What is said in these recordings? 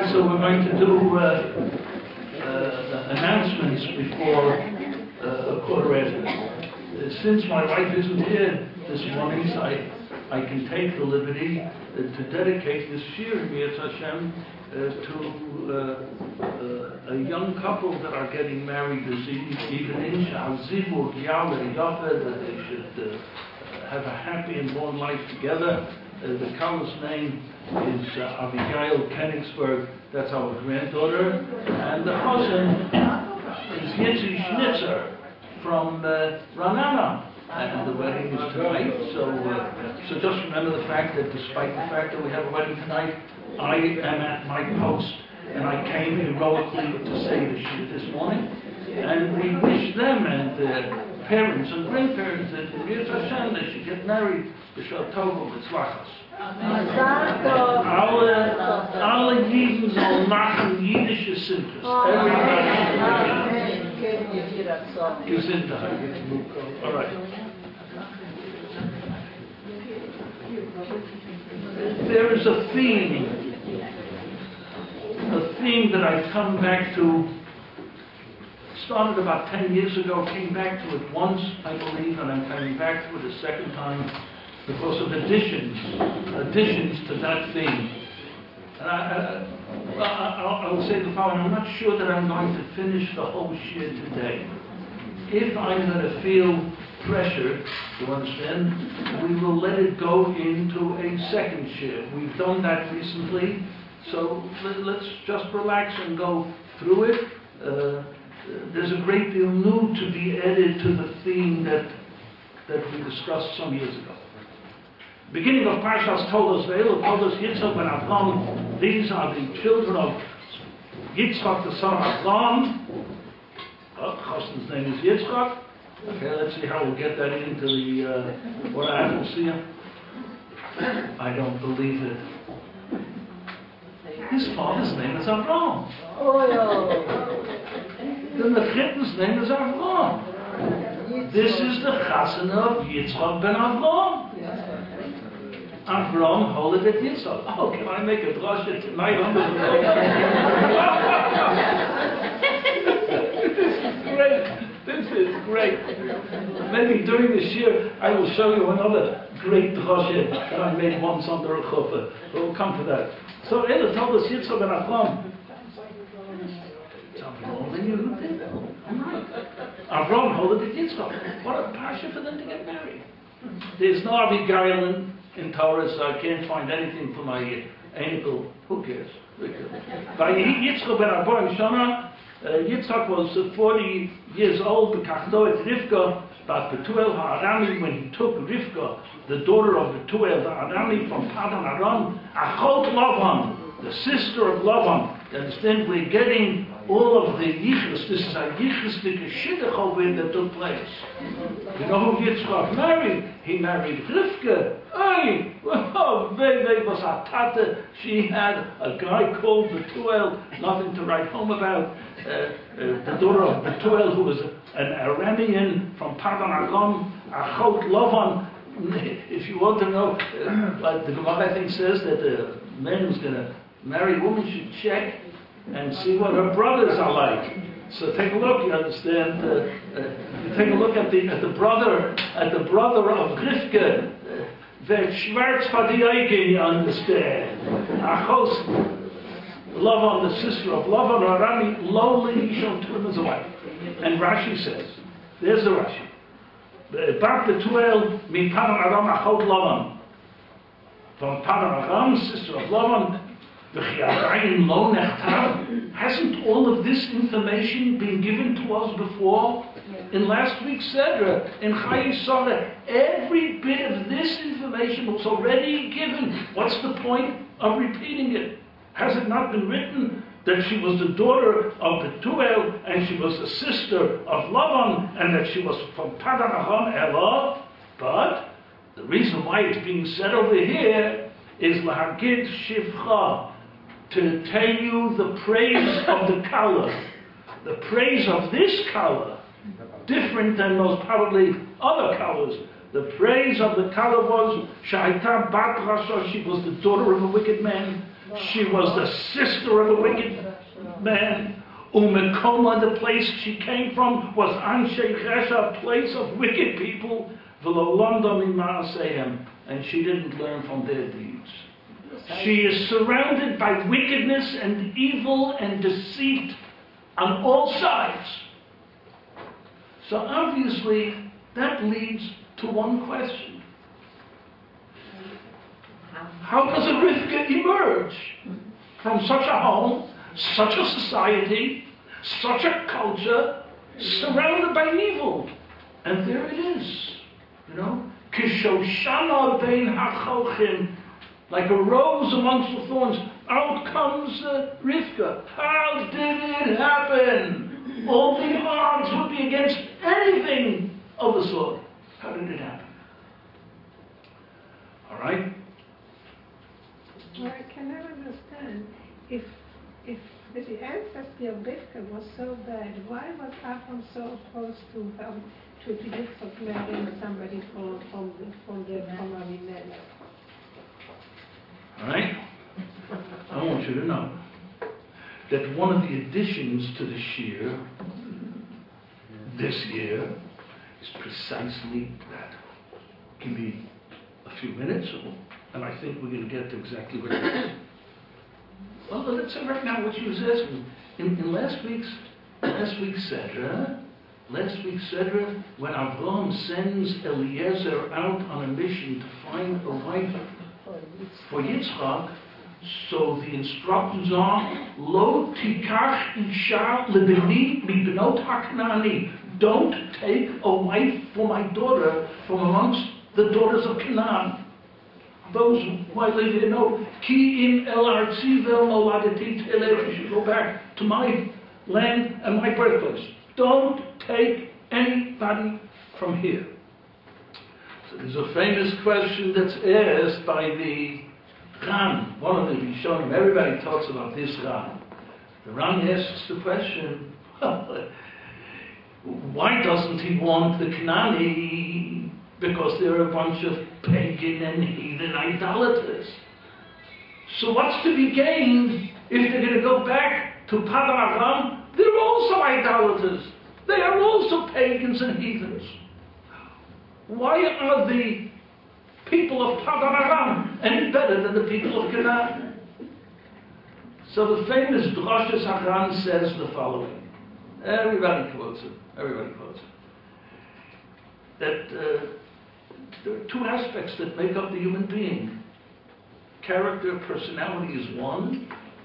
so we're going to do announcements before a quarter after. Since my wife isn't here this morning, so I can take the liberty to dedicate this Shir B'Yetz Hashem to a young couple that are getting married this evening. Sha'azivur Ya'aleh Yafeh, that they should have a happy and long life together. The couple's name is Abigail Kenigsberg, that's our granddaughter, and the husband is Yitzi Schnitzer from Ranana, and the wedding is tonight. So just remember the fact that despite the fact that we have a wedding tonight, I am at my post, and I came heroically to say the shir this morning, and we wish them and their parents and grandparents that in Yitz Hashem they should get married b'shal tov u'mitzlachos. Alle Yidden sollen machen jüdische Simchas. Everybody. Gesundheit. All right. There is a theme that I've come back to. Started about 10 years ago, came back to it once, I believe, and I'm coming back to it a second time because of additions to that theme. And I will say the following: I'm not sure that I'm going to finish the whole shir today. If I'm going to feel pressure, you understand, we will let it go into a second shir. We've done that recently, so let's just relax and go through it. There's a great deal new to be added to the theme that we discussed some years ago. Beginning of Parshas Tolos Ve'elu, Tolos Yitzchak ben Avram. These are the children of Yitzchak, the son of Avram. Chosn's name is Yitzchak. Okay, let's see how we'll get that into the what I have to see. I don't believe it. His father's name is Avram. Then the Chitten's name is Avram. This is the chasana of Yitzchak ben Avram. Avram Holodet Yitzchak. Oh, can I make a drasha tonight on this? This is great. Maybe during this year I will show you another great drasha that I made once under a chuppah. But we'll come to that. So Ella told us Yitzchak ben Avram. Avram Holodet Yitzchak. What a parsha for them to get married. There's no Abigail in Torah, so I can't find anything for my ankle. Who cares? By Yitzchak ben Avram Shana, Yitzchak was 40 years old. Bekachdo et Rivka, but Betuel ha'arami, when he took Rivka, the daughter of Betuel ha'arami from Padan Aram, Achot Lavan, the sister of Lavan. You understand? We're getting all of the yichus. This is a yichusdik shidduch over that took place. You know who Yitzchak married? He married Rivka. Hey, oh, they was a tata. She had a guy called Betuel, nothing to write home about. The daughter of Betuel, who was an Aramean from Padan Aram, Achot Lavan. If you want to know, the Gemara I think says that the man who's going to marry a woman should check and see what her brothers are like. So take a look. You understand? You take a look at the brother of Rivka. The Schwarz Fadiaykin, you understand? Achos Lavan, the sister of Lavan, Arami, lowly Yishon to him as a wife. And Rashi says, there's the Rashi. Bat Betuel mi Padan Aram Achot Lavan. From Padan Aram, sister of Lavan. Hasn't all of this information been given to us before? In last week's Sedra, in Chayei Sarah, every bit of this information was already given. What's the point of repeating it? Has it not been written that she was the daughter of Betuel and she was the sister of Lavan and that she was from Padan Aram Elah? But the reason why it's being said over here is Lahagid Shivcha, to tell you the praise of the Kala, the praise of this Kala, different than most probably other Kalas. The praise of the Kala was Shaita Bat Rasha, she was the daughter of a wicked man. She was the sister of a wicked man. Umekoma, the place she came from, was Anshe Chesha, a place of wicked people. And she didn't learn from their deeds. She is surrounded by wickedness and evil and deceit on all sides. So obviously, that leads to one question. How does a Rivka emerge from such a home, such a society, such a culture, surrounded by evil? And there it is, you know. Kishoshana bein hacholchim, like a rose amongst the thorns, out comes Rivka. How did it happen? All the odds would be against anything of the sort. How did it happen? All right? Well, I can never understand if the ancestry of Rivka was so bad, why was Avram so opposed to Yitzchak marrying somebody from Avimelech? All right? I want you to know that one of the additions to the shir this year is precisely that. Give me a few minutes, and I think we're going to get to exactly what it is. Well, let's say right now what she was asking. In last week's Sedra, when Avraham sends Eliezer out on a mission to find a wife for Yitzchak, so the instructions are, Lo tikach isha lebeni mibnot haknani. Don't take a wife for my daughter from amongst the daughters of Canaan. Those who I live here know, Ki im el artzi vel moladeti telech. You should go back to my land and my birthplace. Don't take anybody from here. So there's a famous question that's asked by the Ran, one of the Rishonim. Everybody talks about this Ran. The Ran asks the question, why doesn't he want the Canaani? Because they're a bunch of pagan and heathen idolaters. So what's to be gained if they're going to go back to Padan Aram? They're also idolaters. They are also pagans and heathens. Why are the people of Padan Aram any better than the people of Canaan? So the famous Drashas Haran says the following. Everybody quotes it. That there are two aspects that make up the human being. Character, personality is one.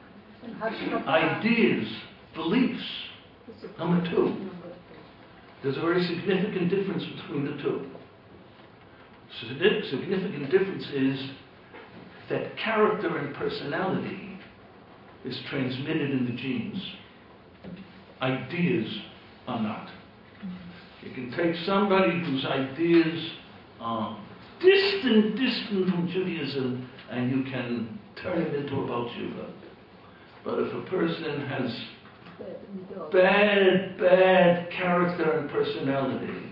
Ideas, beliefs, number two. There's a very significant difference between the two. Significant difference is that character and personality is transmitted in the genes. Ideas are not. You can take somebody whose ideas are distant from Judaism, and you can turn him into a Baal Tshuva. But if a person has bad character and personality,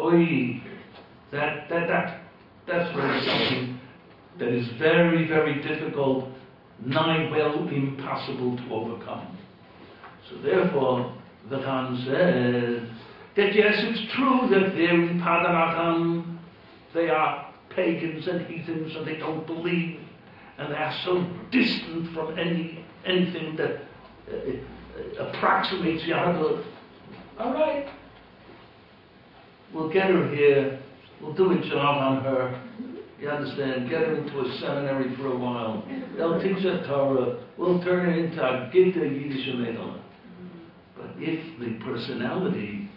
that's really something that is very, very difficult, nigh well impossible to overcome. So therefore, the Ran says that yes, it's true that they're in Padan Aram, they are pagans and heathens, and they don't believe, and they are so distant from anything that approximates Yahweh. All right, we'll get her here. We'll do a job on her. You understand? Get her into a seminary for a while. They'll teach her Torah. We'll turn her into a Gita Yiddish Medela. But if the personality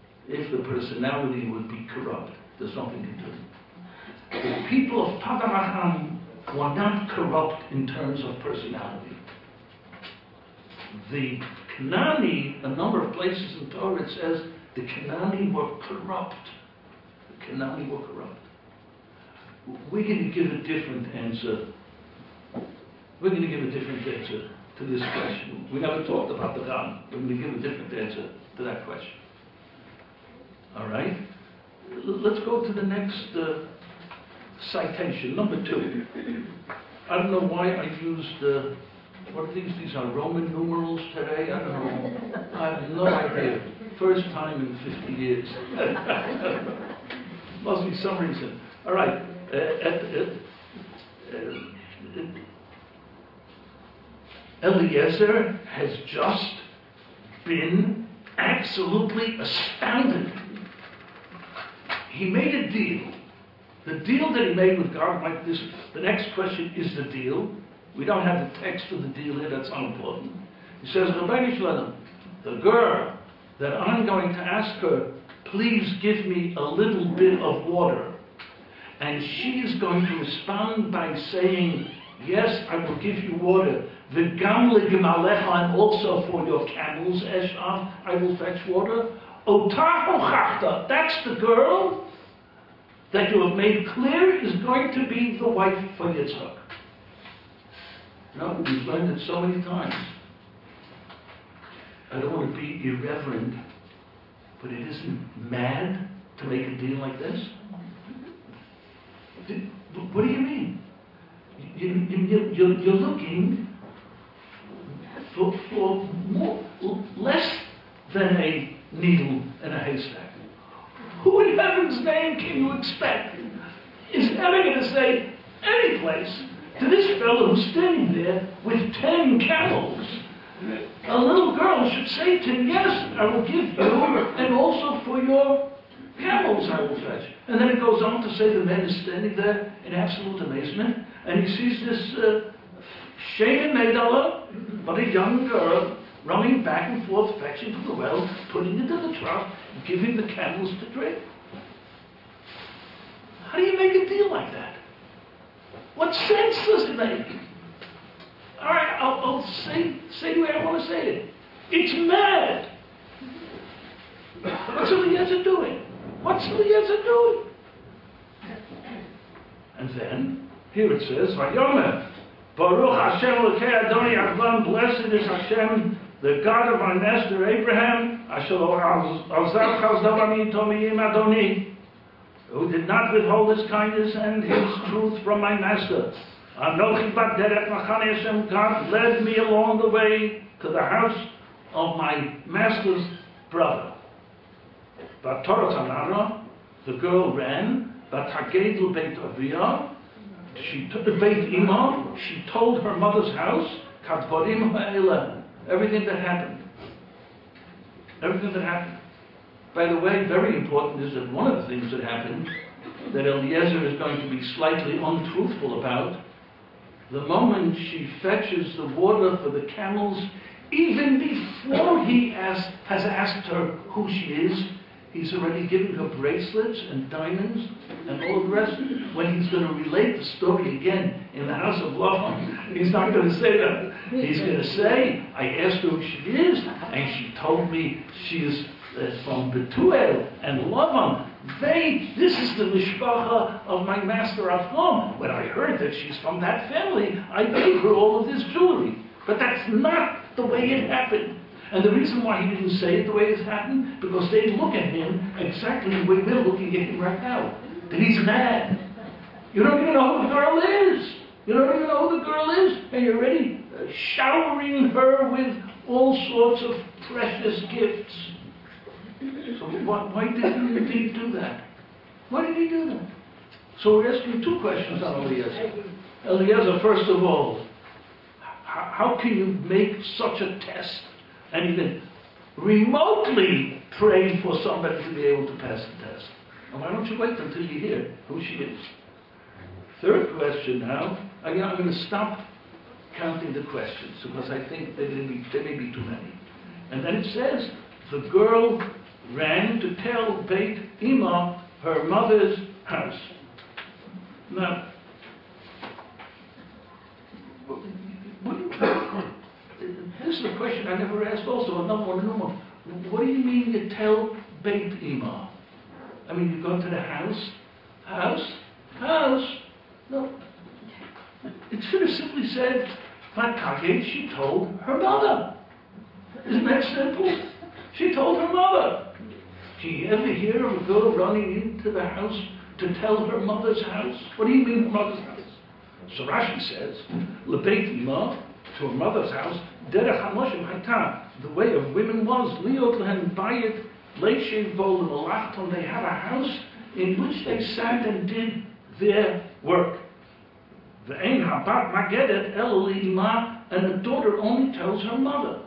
would be corrupt, there's nothing to do. The people of Padan Aram were not corrupt in terms of personality. The Canaani, a number of places in Torah, it says the Canaani were corrupt. We're going to give a different answer. We're going to give a different answer to this question. We never talked about the Ran. We're going to give a different answer to that question. All right? Let's go to the next citation, number 2. I don't know why I used, what are these? These are Roman numerals today? I don't know. I have no idea. First time in 50 years. Must be some reason. All right. Eliezer has just been absolutely astounded. He made a deal. The deal that he made with God, like this, the next question is the deal. We don't have the text of the deal here, that's unimportant. He says, Rebbeinu Shalom, the girl that I'm going to ask her, please give me a little bit of water. And she is going to respond by saying, yes, I will give you water. V'gam le'gemalecha, and also for your camels, Eshav, I will fetch water. Otah hochachta, that's the girl that you have made clear is going to be the wife for Yitzchak. No, we've learned it so many times. I don't want to be irreverent, but it isn't mad to make a deal like this. What do you mean? You're looking for more, less than a needle in a haystack. Who in heaven's name can you expect is ever going to say any place to this fellow who's standing there with 10 camels? A little girl should say to him, yes, I will give you, and also for your camels I will fetch. And then it goes on to say the man is standing there in absolute amazement, and he sees this Shayna Meidala, but a young girl, running back and forth, fetching from the well, putting it in the trough, giving the camels to drink. How do you make a deal like that? What sense does it make? All right, I'll say the way I want to say it. It's mad. What's Eliezer doing? What's Eliezer doing? And then, here it says, Vayomer, Baruch Hashem Elokei Adoni Avram, blessed is Hashem, the God of my master Abraham, who did not withhold his kindness and his truth from my master. God led me along the way to the house of my master's brother. The girl ran, she took the Beit Imam, she told her mother's house, everything that happened. Everything that happened. By the way, very important is that one of the things that happened that Eliezer is going to be slightly untruthful about, the moment she fetches the water for the camels, even before he has asked her who she is, he's already given her bracelets and diamonds and all of the rest. When he's going to relate the story again in the house of Lavan, he's not going to say that. He's going to say, I asked her who she is, and she told me she is from Betuel and Lavan. This is the mishpacha of my master Avram. When I heard that she's from that family, I gave her all of this jewelry. But that's not the way it happened. And the reason why he didn't say it the way it happened, because they look at him exactly the way we're looking at him right now. That he's mad. You don't even know who the girl is. You don't even know who the girl is, and you're already showering her with all sorts of precious gifts. So why did he do that? Why did he do that? So we're asking two questions on Eliezer. Eliezer, first of all, how can you make such a test and even remotely pray for somebody to be able to pass the test? And why don't you wait until you hear who she is? Third question now, I'm going to stop counting the questions because I think there may be too many. And then it says, the girl ran to tell Beit Ima, her mother's house. Now, this is a question I never asked also, another one. What do you mean you tell Beit Ima? I mean, you go to the house? No. It should have simply said, Vatkage, she told her mother. Isn't that simple? She told her mother. Do you ever hear of a girl running into the house to tell her mother's house? What do you mean her mother's house? So Rashi says, Lebeit Ima, to her mother's house, Derech HaNoshim Hayta, the way of women was, Liot Lehen Bayit, Leishev Vol Malachton, they had a house in which they sat and did their work. Ve'ein Habat Magedet El Ima, and the daughter only tells her mother.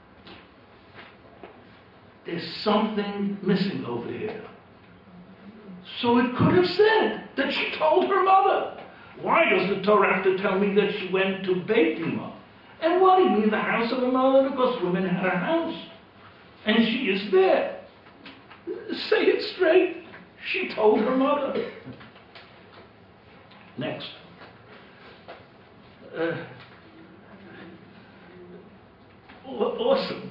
There's something missing over here. So it could have said that she told her mother. Why does the Torah have to tell me that she went to Beit Ima? And what do you mean the house of her mother? Because women had a house. And she is there. Say it straight. She told her mother. Next. Awesome.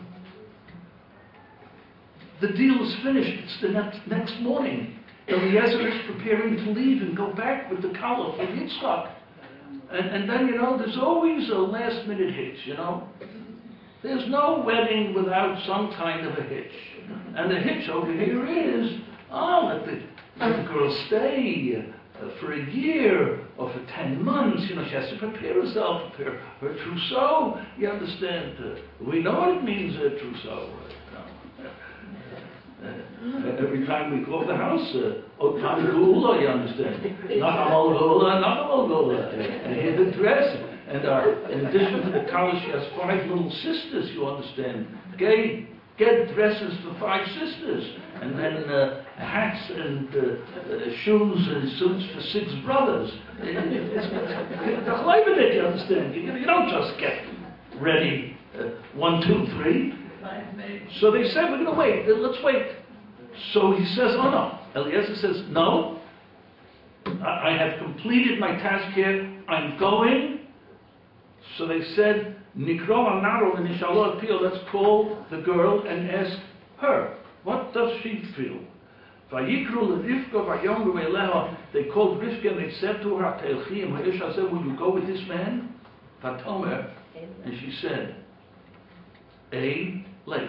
The deal is finished. It's the next morning. Eliezer is preparing to leave and go back with the Kallah for Yitzchak. And then, there's always a last-minute hitch, There's no wedding without some kind of a hitch. And the hitch over here is, let the girl stay for a year or for 10 months. She has to prepare herself, prepare her trousseau. You understand? We know what it means, trousseau. Every time we go to the house, Otam Gula, you understand? Nachamal Gula, Nachamal Gula. And here the dress. And in addition to the college, she has 5 little sisters, you understand? Get dresses for 5 sisters. And then hats and shoes and suits for 6 brothers. It's the Chleibedik, you understand? You don't just get ready 1, 2, 3. So they said, we're going to wait. Let's wait. So he says, oh no. Eliezer says, no. I have completed my task here. I'm going. So they said, Nikro Anaro and Nishalot Pio, let's call the girl and ask her. What does she feel? Vayikru Rivka Vayomru Eleha. They called Rivka and they said to her, Teilchim Ha'isha said, will you go with this man? Vatomer. And she said, Lech.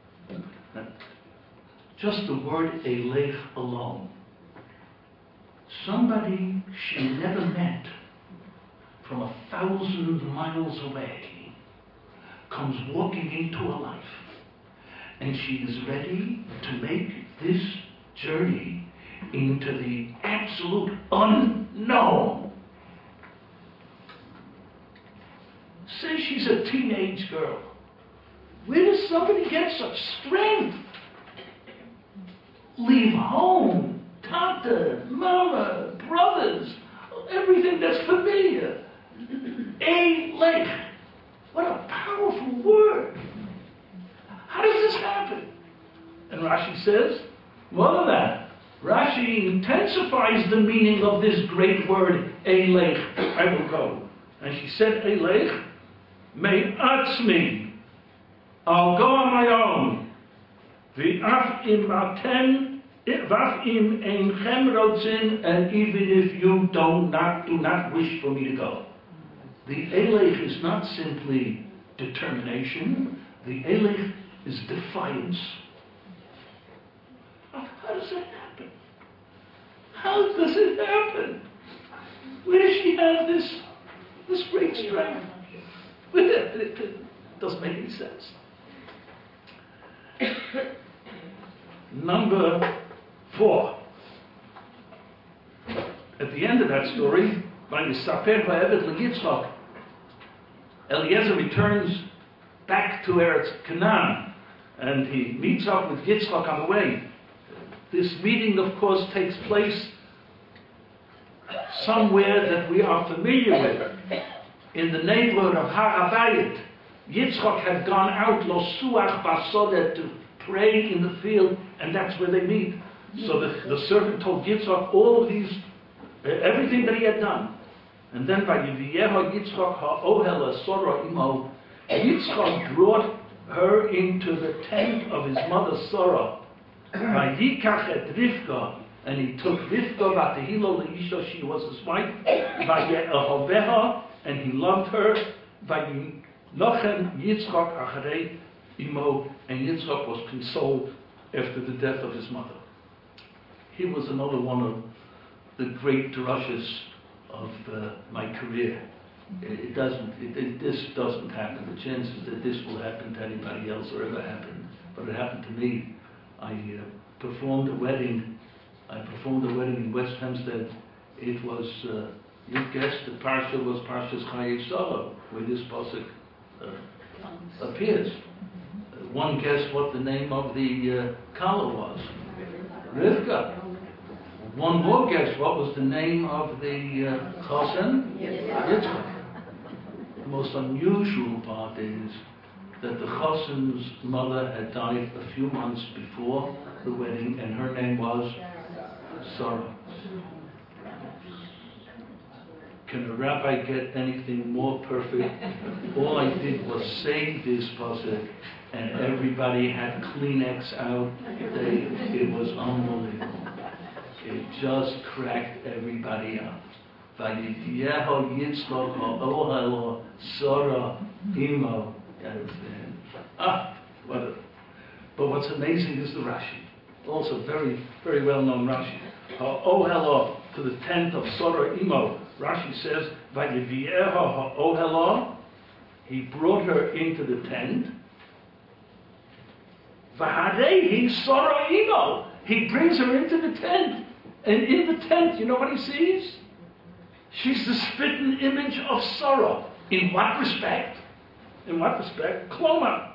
Just the word Lech alone. Somebody she never met from 1,000 miles away comes walking into her life. And she is ready to make this journey into the absolute unknown. Say she's a teenage girl. Where does somebody get such strength? Leave home, tata, mama, brothers, everything that's familiar. Lech. What a powerful word. How does this happen? And Rashi says, more than that. Rashi intensifies the meaning of this great word, Lech. I will go. And she said, Lech, me'atzmi. I'll go on my own. V'af im atem, v'af im einchem rotzin, and even if you do not wish for me to go. The Elech is not simply determination. The Elech is defiance. How does that happen? How does it happen? Where does she have this great strength? It doesn't make any sense. Number 4. At the end of that story, by Yisaper Va'eved L'Yitzchak, Eliezer returns back to Eretz Canaan, and he meets up with Yitzchak on the way. This meeting, of course, takes place somewhere that we are familiar with, in the neighborhood of Har Habayit. Yitzchak had gone out, Lo Suach Basodeh, to pray in the field, and that's where they meet. So the servant told Yitzchak all of these, everything that he had done. And then by Yiviyeha Yitzchak ha'ohel Sora imo, Yitzchak brought her into the tent of his mother Sarah. By Yikach et Rivka, and he took Rivka Vatehilo Leisha, she was his wife. By Yehoveha, and he loved her. By Nochem Yitzchak Acharei imo, and Yitzchak was consoled after the death of his mother. He was another one of the great drushes of my career. It doesn't. This doesn't happen. The chances that this will happen to anybody else or ever happen, but it happened to me. I performed a wedding. I performed a wedding in West Hempstead. It was, you guessed, the parsha was Parshas Chaye Sarah, where this pasuk appears. One guessed what the name of the Kala was. Rivka. One more guessed what was the name of the Chosen? Yitzchak. The most unusual part is that the Chosen's mother had died a few months before the wedding, and her name was Sarah. Can a rabbi get anything more perfect? All I did was say this pasuk, and everybody had Kleenex out. It was unbelievable. It just cracked everybody up. Vayityeho Yitzchak ha'ohelo Sarah imo. But what's amazing is the Rashi. Also very, very well-known Rashi. Ha'ohelo, to the tent of Sarah imo. Rashi says, Vayityeho ha'ohelo, he brought her into the tent. Vaharehi Sarah imo, he brings her into the tent. And in the tent, you know what he sees? She's the spitting image of Sarah. In what respect? In what respect? Kloma.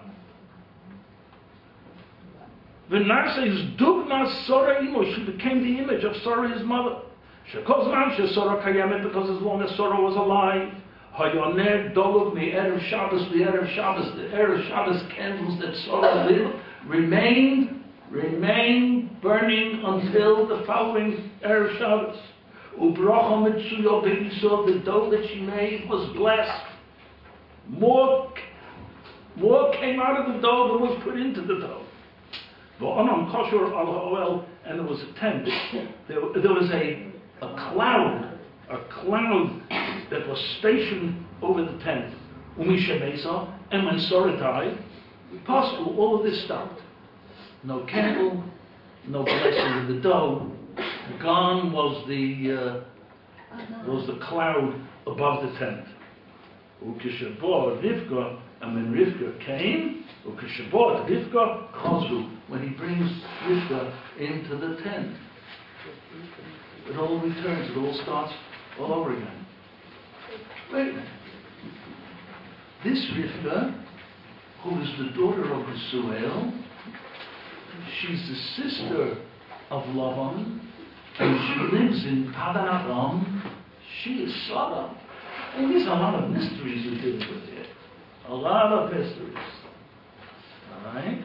V'nar says, Dugma Sarah imo, she became the image of Sarah, his mother. Shekozman she Sarah kayemet, because as long as Sarah was alive, Hayoner dolov mi erev Shabbos li erev Shabbos, the erev Shabbos candles that Sarah lit remained burning until the following erev Shabbos. Ubracha mitzuyo be'isov, the dough that she made was blessed. More came out of the dough than was put into the dough. V'onam kosher al ha'oel, and there was a tent. There was a cloud that was stationed over the tent. Umisha Mesa, and when Sarah died, possible all of this stopped. No candle, no blessing of the dough. Gone was the cloud above the tent. Ukishabor Rivka, and when Rivka came, Ukishabor Rivka Chazru, when he brings Rivka into the tent. It all returns, it all starts all over again. Wait a minute. This Rivka, who is the daughter of Rasuel, she's the sister of Lavan, and she lives in Padan Aram. She is Sarah. And there's a lot of mysteries we deal with here. A lot of mysteries. All right?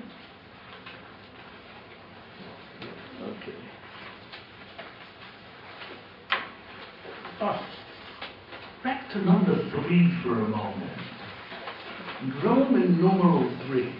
Okay. Back to number 3 for a moment. Roman numeral 3.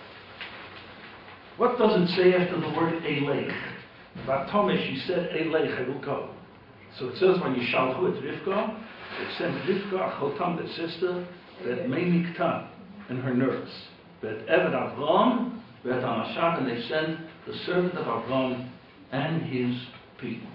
What does it say after the word Elech? Vatome, she said Elech, I will go. So it says when you shalchu et Rivka, it sent Rivka, Achotam, the sister, that Meimikta, and her nurse. That Eved Avram, that Anashad, and they sent the servant of Avram and his people.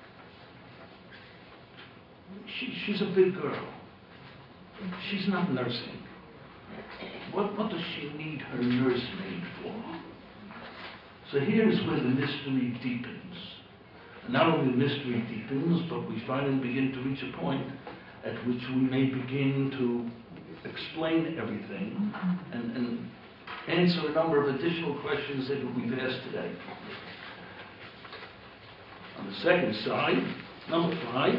She's a big girl. She's not nursing. What does she need her nursemaid for? So here's where the mystery deepens. And not only the mystery deepens, but we finally begin to reach a point at which we may begin to explain everything and answer a number of additional questions that we've asked today. On the second side, number 5,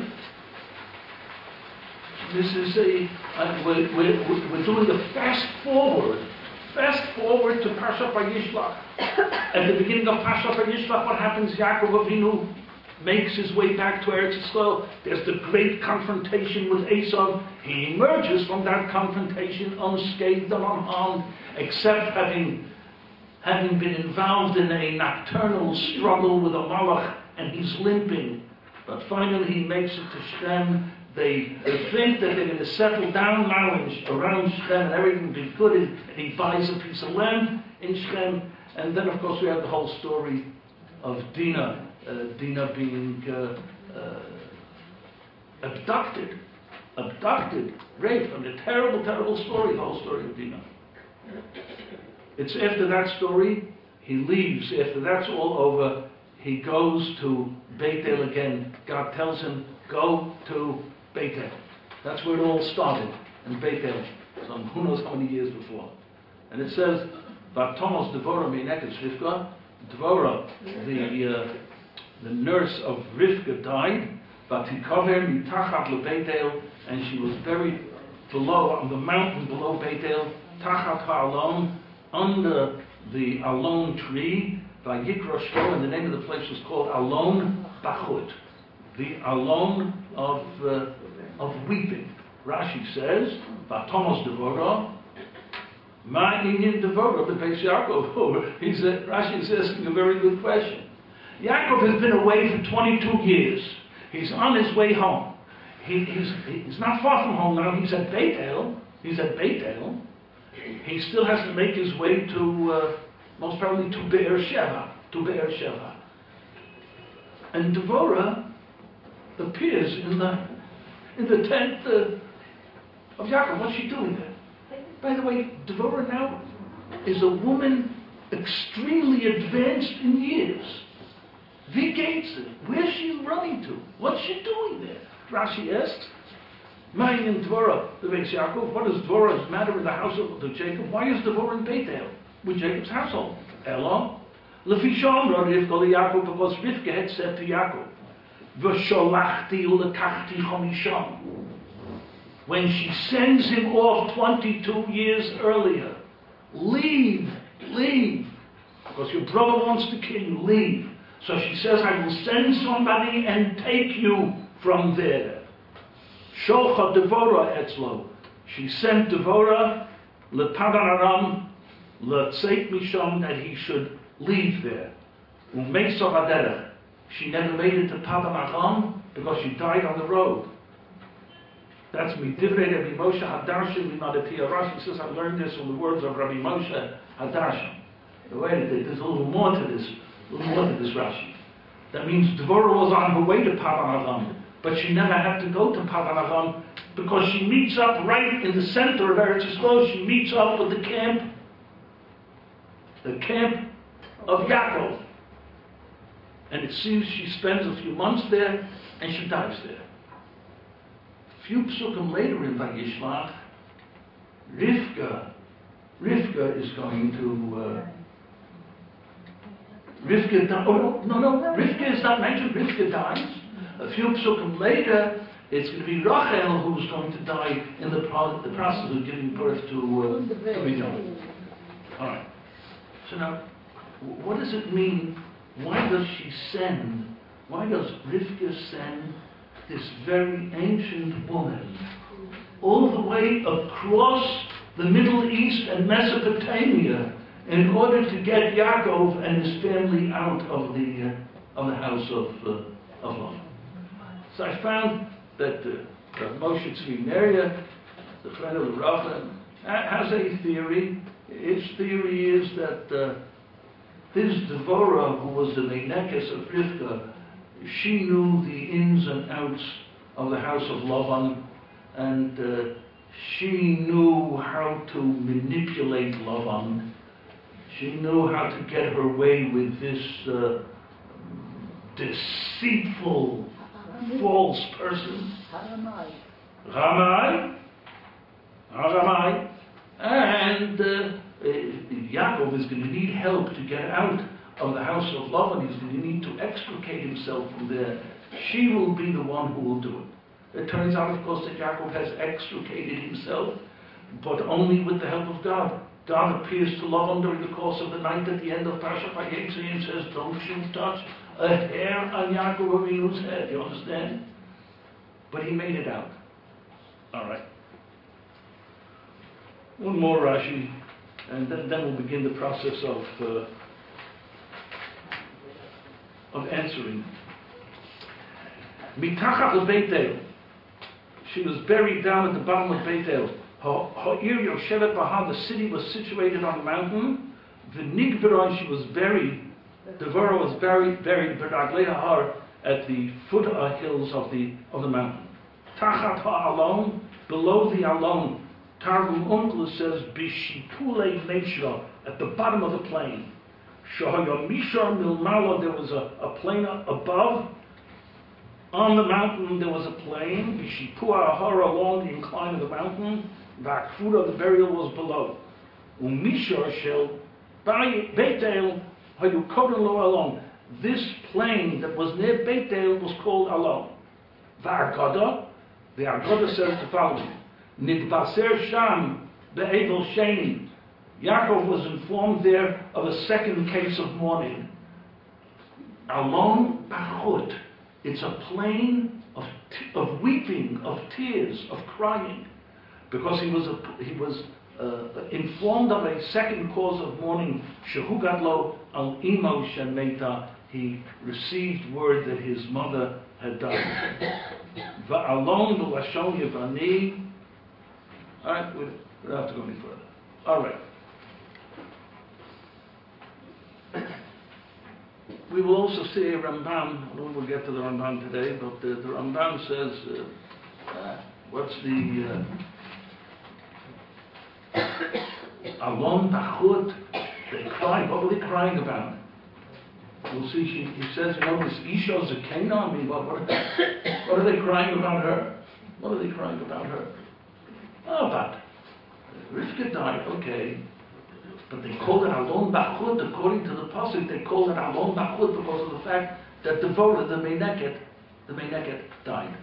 this is we're doing a fast forward to Parshat Vayishlach. At the beginning of Parshat Vayishlach, what happens? Yaakov Avinu makes his way back to Eretz Yisrael. There's the great confrontation with Esav. He emerges from that confrontation unscathed and unharmed, except having been involved in a nocturnal struggle with a malach, and he's limping. But finally he makes it to Shem. They think that they're going to settle down now around Shem and everything will be good, and he buys a piece of land in Shem. And then, of course, we have the whole story of Dinah being abducted, raped, and a terrible, terrible story, the whole story of Dinah. It's after that story, he leaves. After that's all over, he goes to Beit El again. God tells him, go to Beit El. That's where it all started, in Beit El, some who knows how many years before. And it says, Thomas Devorah Meinekes Rivka, Devorah, the nurse of Rivka died, Vatikover Mitachat LeBeit El, and she was buried below, on the mountain below Beit El, Tachat HaAlon, under the Alon tree, Vayikra Shlo, and the name of the place was called Alon Bachut, the Alon of weeping. Rashi says, Thomas Devorah, Ma Inyan Devorah, the Beis Yaakov. Rashi is asking a very good question. Yaakov has been away for 22 years. He's on his way home. He's not far from home now. He's at Beit El. He still has to make his way to, most probably to Be'er Sheva. And Devorah appears in the tent of Yaakov. What's she doing there? By the way, Devorah now is a woman extremely advanced in years. Wie geht's? Where's she running to? What's she doing there? Rashi asks, Ma'in in Devorah, the Beis Yaakov, what is Devorah's matter in the household of Jacob? Why is Devorah in Beit El, with Jacob's household? Elo, Lefi Shomra Rivka LeYaakov, because Rivka had said to Yaakov, V'sholachti ulekachti chomisham. When she sends him off 22 years earlier, leave, because your brother wants to kill you, leave. So she says, I will send somebody and take you from there. Sholcha Devorah etzlo. She sent Devorah lePadan Aram letzeit misham, that he should leave there. Umeisov haderech. She never made it to Padan Aram because she died on the road. That's Midivrei Rabbi Moshe Hadarshan Limadatiya. Rashi says, I learned this from the words of Rabbi Moshe Hadarshan. There's a little more to this. Rashi. That means Devorah was on her way to Padan Aram, but she never had to go to Padan Aram because she meets up right in the center of Eretz Yisrael. She meets up with the camp of Yaakov. And it seems she spends a few months there and she dies there. A few psukim later in Vayishlach, Rivka is going to Rivka is not mentioned. Rivka dies. A few psukim later, it's going to be Rachel who's going to die in the process of giving birth to Binyamin. All right. So now, what does it mean? Why does Rivka send this very ancient woman all the way across the Middle East and Mesopotamia in order to get Yaakov and his family out of the house of Lot? So I found that Moshe Tzvi Neria, the friend of the Rav, has a theory. His theory is that this Devorah, who was the Meinekes of Rivka, she knew the ins and outs of the house of Lavan, and she knew how to manipulate Lavan. She knew how to get her way with this deceitful, false person. Ramai. And Yaakov is going to need help to get out of the house of Lavan. He's going to need to extricate himself from there. She will be the one who will do it. It turns out, of course, that Yaakov has extricated himself, but only with the help of God. God appears to Lavan during the course of the night at the end of Parashat Vayetze and says, don't you touch a hair on Yaakov Avinu's head. You understand? But he made it out. All right. One more Rashi, and then we'll begin the process of answering. Mitachat LeBeit El. She was buried down at the bottom of Beit El. Ha'ir Yoshevet Bahar, the city was situated on the mountain. V'nigberon, she was buried. Devorah was buried B'Raglei Har, at the foot hills of the mountain. Tachat ha'alon, below the alon. Targum Onkelos says, Bishitule Meshra, at the bottom of the plain. Shahaya Mishar Milmala, there was a plain above. On the mountain there was a plain. Bishipua Ahara, along the incline of the mountain. Vakfuda, the burial was below. Umishar Shel Beit-El Hayu Koden Lo Alon. This plain that was near Beit-El was called Alon. Va'agada, the Agada says the following. Nidbaser Sham Be'evel Sheni. Yaakov was informed there of a second case of mourning. Alon Bachut. It's a plain of weeping, of tears, of crying, because he was informed of a second cause of mourning. Shehu Gadlo al Imo Shemeta. He received word that his mother had died. Va'alon B'lashon Yevani. All right, we don't have to go any further. All right. We will also see a Rambam. I don't know if we'll get to the Rambam today, but the Rambam says, what's the Alon Bachut? They cry. What were they crying about? We'll see. He says, this Isha Zakena. I mean, what are they crying about her? What are they crying about her? Oh, but Rivka died. Okay. But they called it Alon Bachut, according to the pasuk. They called it Alon Bachut because of the fact that Devorah, the Meineket died.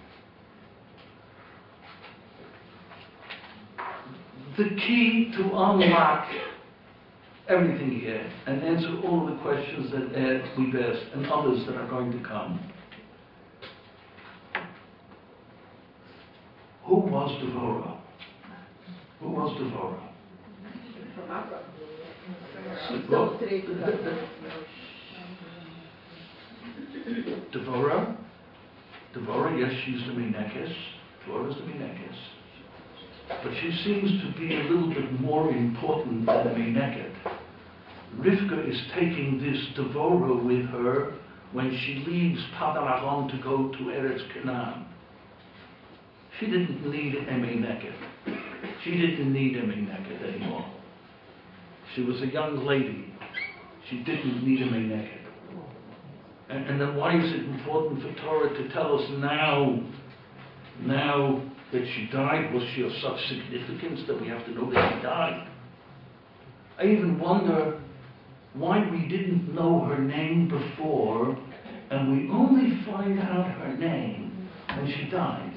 The key to unlock everything here and answer all of the questions that we've asked and others that are going to come. Who was Devorah? Who was Devorah? Devorah, yes, she's the Menekes. Devorah's the Menekes. But she seems to be a little bit more important than Meneket. Rivka is taking this Devorah with her when she leaves Padan Aram to go to Eretz Canaan. She didn't need a Meneket. She didn't need a Meneket anymore. She was a young lady. She didn't need a Meneket. And then why is it important for Torah to tell us now that she died? Was she of such significance that we have to know that she died? I even wonder why we didn't know her name before, and we only find out her name when she dies.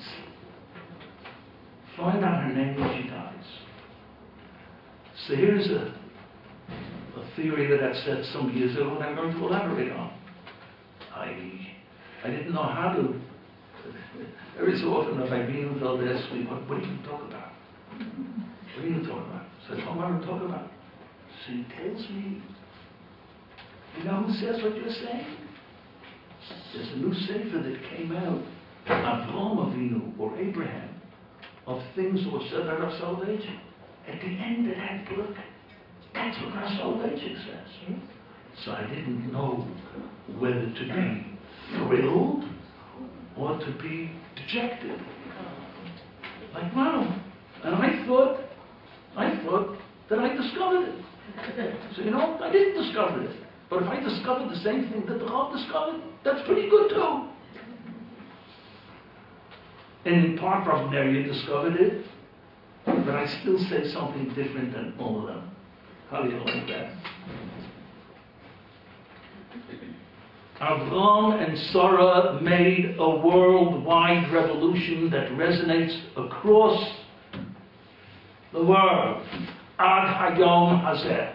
Find out her name when she dies. So here's a theory that I said some years ago, and I'm going to elaborate on. I didn't know how to. Every so often, if I've been told, they ask me, what are you going to talk about? What are you going to talk about? So I told him what I'm talking about. So he tells me, you know who says what you're saying? There's a new sefer that came out, Avraham Avinu, or Abraham, of things that were said about our salvation. At the end of that book, that's what our salvation says. So I didn't know whether to be thrilled or to be dejected. Like, wow. And I thought that I discovered it. So, I didn't discover it. But if I discovered the same thing that the Rav discovered, that's pretty good too. And in part, Rav Neria discovered it, but I still say something different than all of them. How do you like that? Avram and Sarah made a worldwide revolution that resonates across the world. Ad Hayom Hazeh.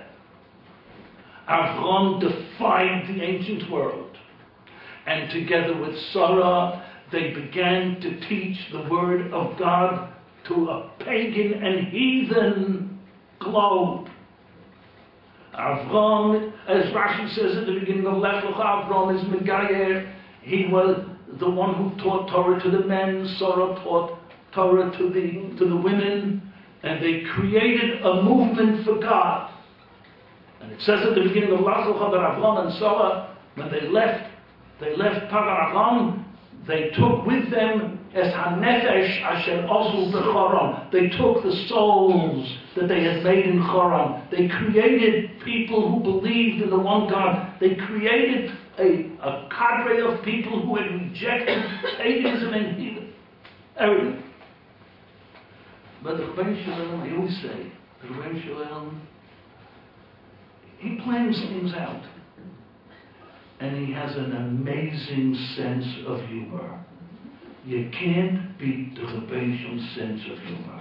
Avram defied the ancient world, and together with Sarah, they began to teach the word of God to a pagan and heathen globe. Avram, as Rashi says at the beginning of Lech Lecha, Avram is Megayer. He was the one who taught Torah to the men. Sarah taught Torah to the women, and they created a movement for God. And it says at the beginning of Lech Lecha that Avram and Sarah, when they left Padan Aram, they took with them Es hanefesh asher osu b'choron. They took the souls that they had made in Choron. They created people who believed in the one God. They created a cadre of people who had rejected paganism and heathen. Everything. But the Rebbeinu Shalom, I always say, the Rebbeinu Shalom, he plans things out. And he has an amazing sense of humor. You can't beat the Rebbeinu Shalom's sense of humor.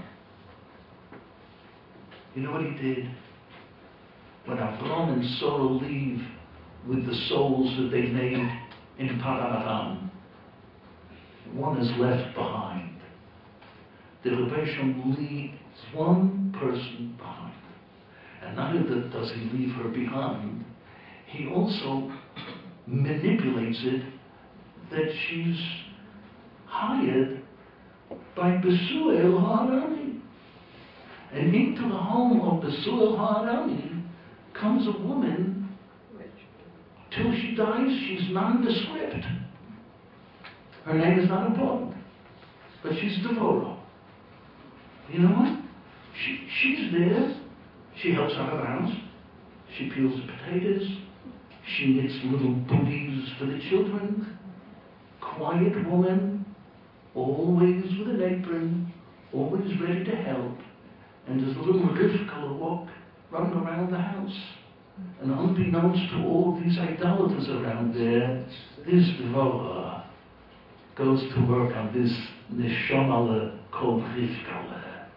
You know what he did? When Avram and Sarah leave with the souls that they made in Padan Aram, one is left behind. The Rebbeinu Shalom leaves one person behind. And not only does he leave her behind, he also manipulates it that she's hired by Besuel Harani. And into the home of Besuel Harani comes a woman, till she dies, she's nondescript. Her name is not important, but she's Devorah. You know what? She's there. She helps out around. She peels the potatoes. She knits little booties for the children. Quiet woman, always with an apron, always ready to help. And there's a little Rivka walk running around the house. And unbeknownst to all these idolaters around there, this Devorah goes to work on this neshama called Rivka.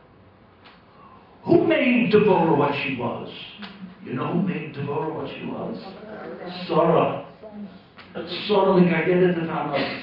Who made Devorah what she was? You know who made Devorah what she was? Sarah. Sarah Megagedet the Tanakh.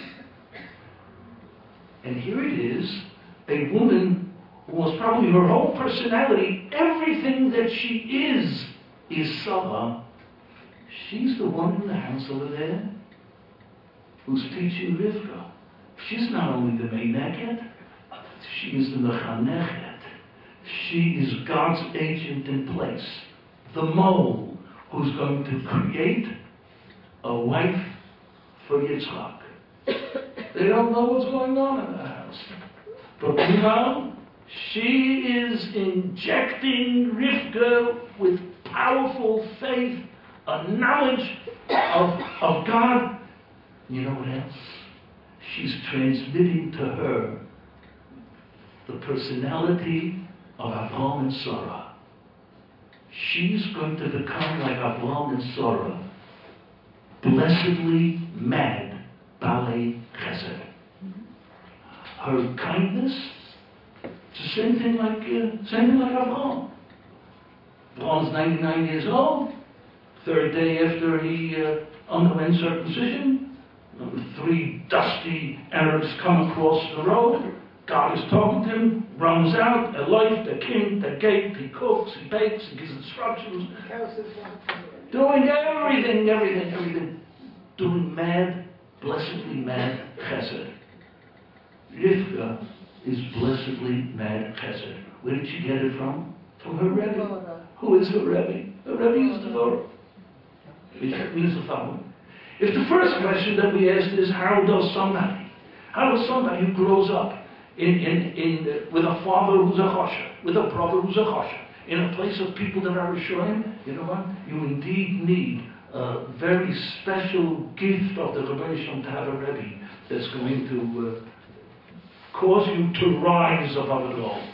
And here it is, a woman who was probably her whole personality, everything that she is Sarah. She's the one in the house over there who's teaching Rivka. She's not only the Meineket, she is the Mechanechet. She is God's agent in place. The mole who's going to create a wife for Yitzchak. They don't know what's going on in the house. But now, she is injecting Rivka with powerful faith, a knowledge of God. You know what else? She's transmitting to her the personality of Avram and Sarah. She's going to become like Avram and Sarah, blessedly mad, balei chesed. Her kindness, it's the same thing like Avram. Avram's 99 years old. Third day after he underwent circumcision, 3 dusty Arabs come across the road. God is talking to him, runs out, a life, the king, the gate, he cooks, he bakes, he gives instructions. Doing everything. Doing mad, blessedly mad chesed. Rivka is blessedly mad chesed. Where did she get it from? From her Rebbe. Who is her Rebbe? Her Rebbe is Devorah. Which means the following. If the first question that we asked is, how does somebody who grows up with a father who's a chosher, with a brother who's a chosher, in a place of people that are Rishonim, you know what? You indeed need a very special gift of the Rebbeinu Shalom to have a Rebbe that's going to cause you to rise above it all.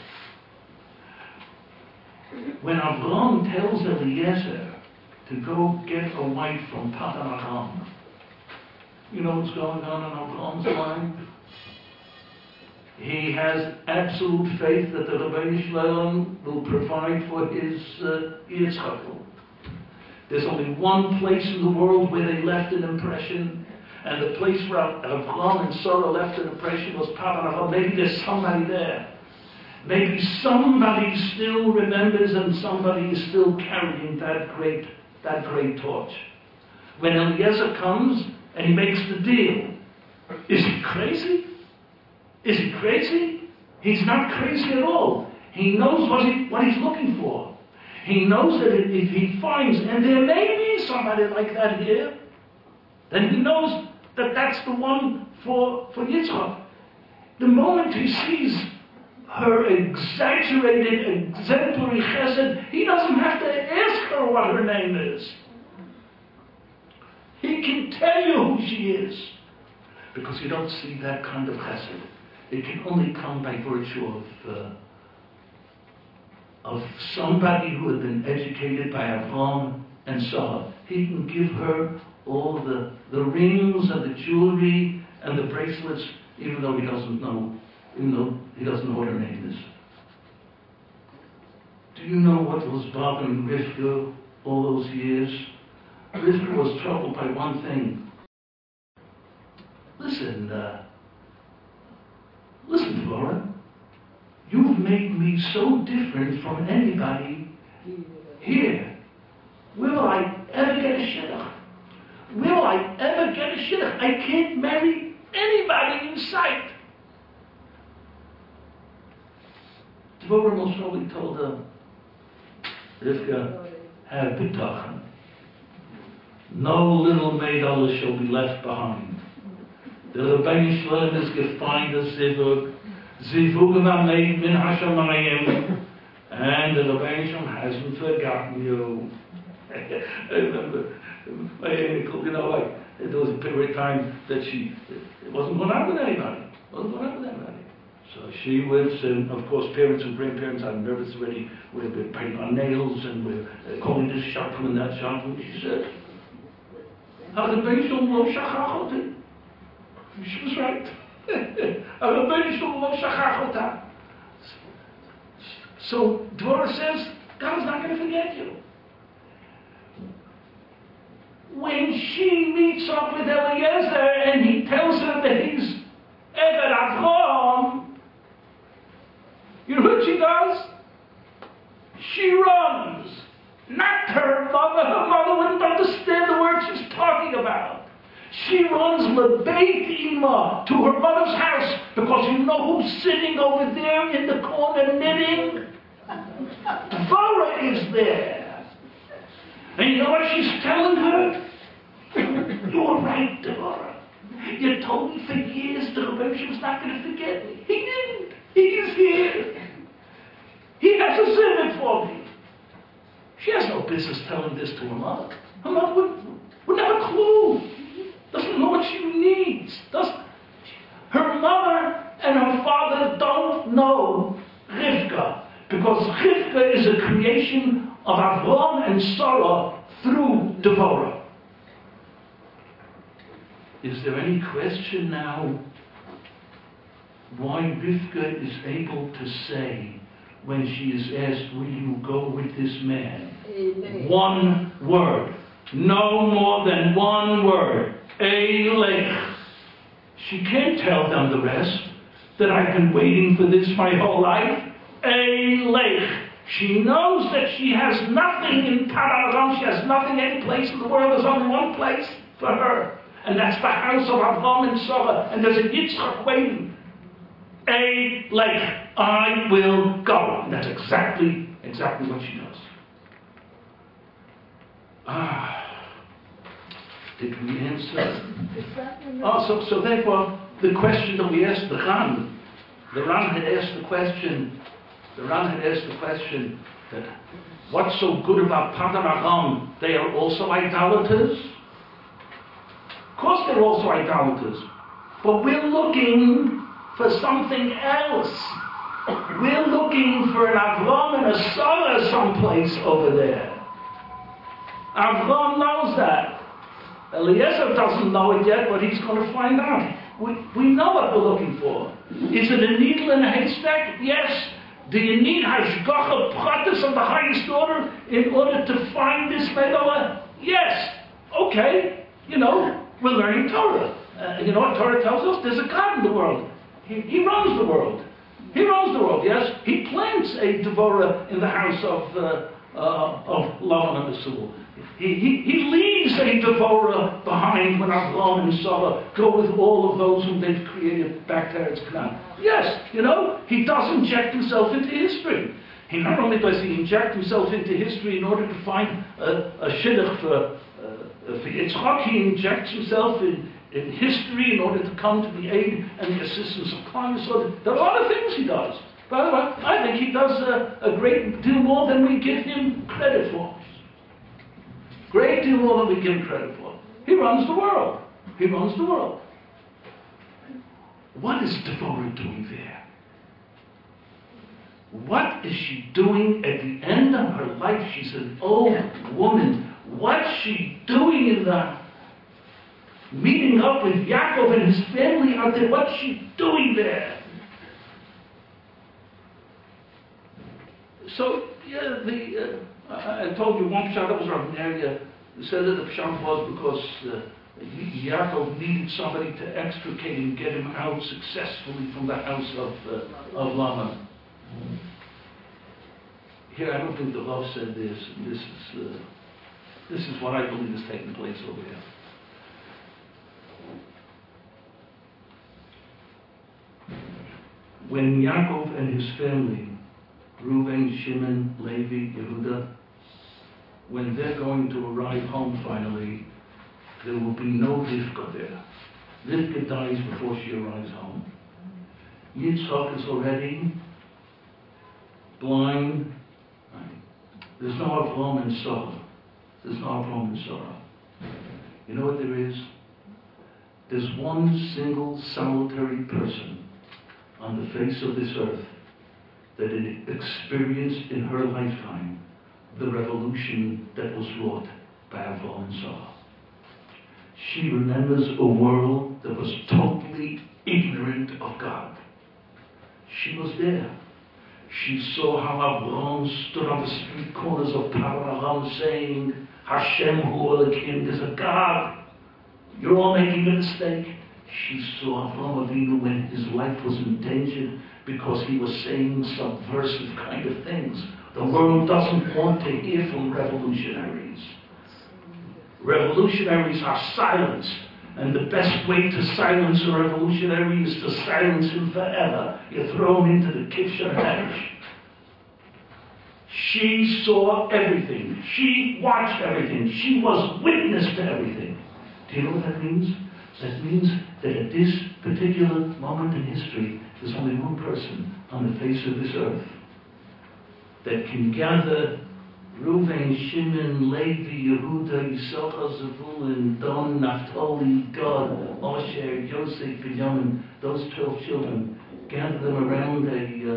When Avram tells Eliezer to go get a wife from Padan Aram, you know what's going on in Avram's mind? He has absolute faith that the Rebbeinu Shalom will provide for his Yitzchak. There's only one place in the world where they left an impression, and the place where Avram and Sarah left an impression was Padan Aram. Maybe there's somebody there. Maybe somebody still remembers, and somebody is still carrying that great torch. When Eliezer comes and he makes the deal, is he crazy? Is he crazy? He's not crazy at all. He knows what he's looking for. He knows that if he finds, and there may be somebody like that here, then he knows that that's the one for Yitzchak. The moment he sees her exaggerated, exemplary chesed, he doesn't have to ask her what her name is. He can tell you who she is. Because you don't see that kind of chesed. It can only come by virtue of somebody who had been educated by Avram and Sarah. He can give her all the rings and the jewelry and the bracelets, even though he doesn't know what her name is. Do you know what was bothering Rivka all those years? Rivka was troubled by one thing. Listen, Devorah, you've made me so different from anybody here. Will I ever get a shidduch? Will I ever get a shidduch? I can't marry anybody in sight. Devorah most probably told her, Rivka, have bitachon. No little maid Allah shall be left behind. The Rebbeinu Shalom is gefined as Zivug. Zivugim made min Hashemayim. And the Rebbeinu Shalom hasn't forgotten you. I remember my uncle, there was a period of time that she wasn't going out with anybody. So she was, and of course parents and grandparents are nervous already. We're painting our nails and we're calling this shop and that shop. And she said, Rebbeinu Shalom lo shachach oti. She was right. So Dvorah says, God is not going to forget you. When she meets up with Eliezer and he tells her that he's Eved Avram, you know what she does? She runs. Not her mother. Her mother wouldn't understand the word she's talking about. She runs lebeit ima to her mother's house because you know who's sitting over there in the corner knitting? Dvorah is there. And you know what she's telling her? You're right, Dvorah. You told me for years that Rebbe was not going to forget me. He didn't. He is here. He has a servant for me. She has no business telling this to her mother. Her mother would have a clue. Doesn't know what she needs. Her mother and her father don't know Rivka, because Rivka is a creation of Avram and Sarah through Devorah. Is there any question now why Rivka is able to say, when she is asked, will you go with this man? Amen. One word. No more than one word. Eilech. She can't tell them the rest, that I've been waiting for this my whole life. Eilech. She knows that she has nothing in Padan. She has nothing any place in the world. There's only one place for her. And that's the house of Avram and Sarah. And there's a Yitzchak waiting. Eilech. I will go. And that's exactly what she does. Did we answer? So therefore, the question that we asked the Ran had asked the question that what's so good about Padan Aram? They are also idolaters? Of course they're also idolaters. But we're looking for something else. We're looking for an Avram and a Sarah someplace over there. Avram knows that. Eliezer doesn't know it yet, but he's going to find out. We know what we're looking for. Is it a needle in a haystack? Yes. Do you need Hashgacha Pratis of the highest order in order to find this Megillah? Yes. Okay. We're learning Torah. You know what Torah tells us? There's a God in the world. He runs the world. He runs the world, yes. He plants a Devorah in the house of Lavan and Besul. He leaves a Devorah behind when Avram and Sarah go with all of those whom they've created back to Eretz Canaan. Yes, he does inject himself into history. Not only does he inject himself into history in order to find a shidduch for Yitzchak, he injects himself in history in order to come to the aid and the assistance of Klal Yisrael. There are a lot of things he does. By the way, I think he does a great deal more than we give him credit for. Great deal more than we give him credit for. He runs the world. He runs the world. What is Devorah doing there? What is she doing at the end of her life? She's an old woman. What's she doing in the meeting up with Yaakov and his family out there? What's she doing there? So, yeah, I told you one pshat was Rav Neria said that the pshat was because Yaakov needed somebody to extricate and get him out successfully from the house of Laban. Here, I don't think the Rav said this. This is what I believe is taking place over here. When Yaakov and his family, Reuben, Shimon, Levi, Yehuda, when they're going to arrive home finally, there will be no Rivka there. Rivka dies before she arrives home. Yitzchak is already blind. There's no Avraham and Sarah. There's no Avraham and Sarah. You know what there is? There's one single solitary person on the face of this earth that had experienced in her lifetime the revolution that was wrought by Avraham and Sarah. She remembers a world that was totally ignorant of God. She was there. She saw how Avraham stood on the street corners of Paran saying, Hashem Hu Elokim, there's a God. You're all making a mistake. She saw Avraham Avinu when his life was endangered because he was saying subversive kind of things. The world doesn't want to hear from revolutionaries. Revolutionaries are silenced. And the best way to silence a revolutionary is to silence him forever. You throw him into the Kivshar Hedge. She saw everything. She watched everything. She was witness to everything. Do you know what that means? That means that at this particular moment in history, there's only one person on the face of this earth that can gather Reuven, Shimon, Levi, Yehuda, Yisachar, Zevulun, Dan, Naphtali, Gad, Asher, Yosef, Binyamin, those 12 children, gather them around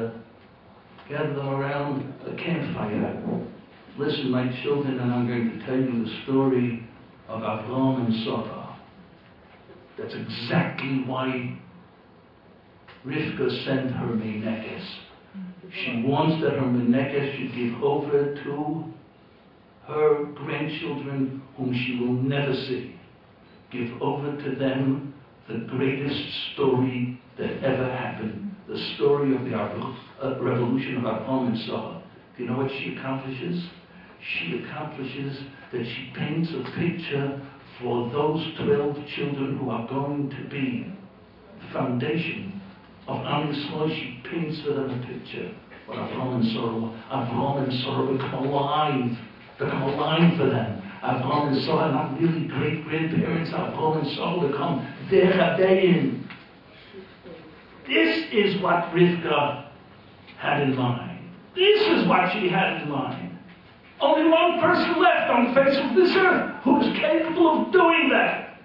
a campfire. Listen, my children, and I'm going to tell you the story of Avraham and Sarah. That's exactly why Rivka sent her Menekes. She wants that her Menekes should give over to her grandchildren whom she will never see. Give over to them the greatest story that ever happened. The story of the revolution of Avraham and Sarah. Do you know what she accomplishes? She accomplishes that she paints a picture for those 12 children who are going to be the foundation of Am Yisrael. She paints for them a picture. But Avraham and Sarah become alive for them. Avraham and Sarah are not really great-grandparents. Avraham and Sarah become their Chabdeim. This is what Rivka had in mind. This is what she had in mind. Only one person left on the face of this earth who is capable of doing that.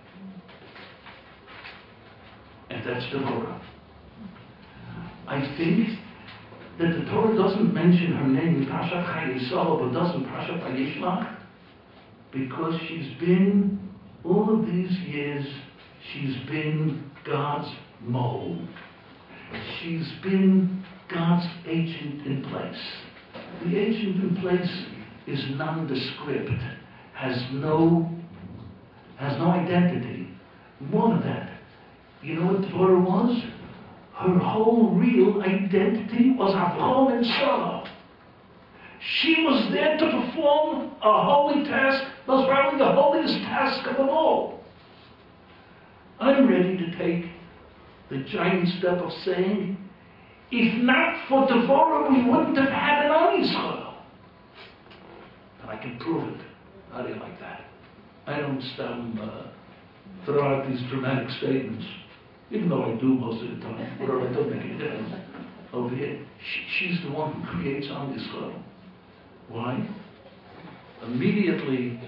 And that's Devorah. I think that the Torah doesn't mention her name in Parashat Chayei but does in Parashat Vayishlach, because she's been, all of these years, she's been God's mold. She's been God's agent in place. The agent in place is nondescript, has no identity. More than that, you know what Devorah was? Her whole real identity was Avraham and Sarah. She was there to perform a holy task, most probably the holiest task of them all. I'm ready to take the giant step of saying, if not for Devorah, we wouldn't have had an Am Yisrael. And I can prove it. How do you like that? I don't throw out these dramatic statements, even though I do most of the time, whatever I don't make a difference. Over here, she's the one who creates Am Yisrael. Why? Immediately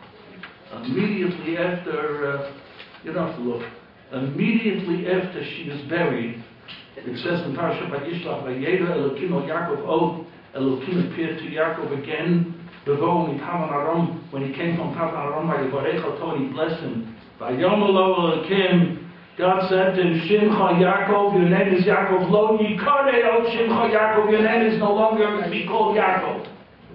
after, you don't have to look, immediately after she is buried, it says in Parashat Vayishlach, Vayera Elokim el Yaakov Od, Elokim appeared to Yaakov again, Bevo Mipadan Aram, when he came from Padan Aram, Vayivarech Oto, he blessed him. Vayomelo Elokim, God said to him, Shimcha Yaakov, your name is Yaakov, Lo Yikare O Shimcha Yaakov, your name is no longer to be called Yaakov.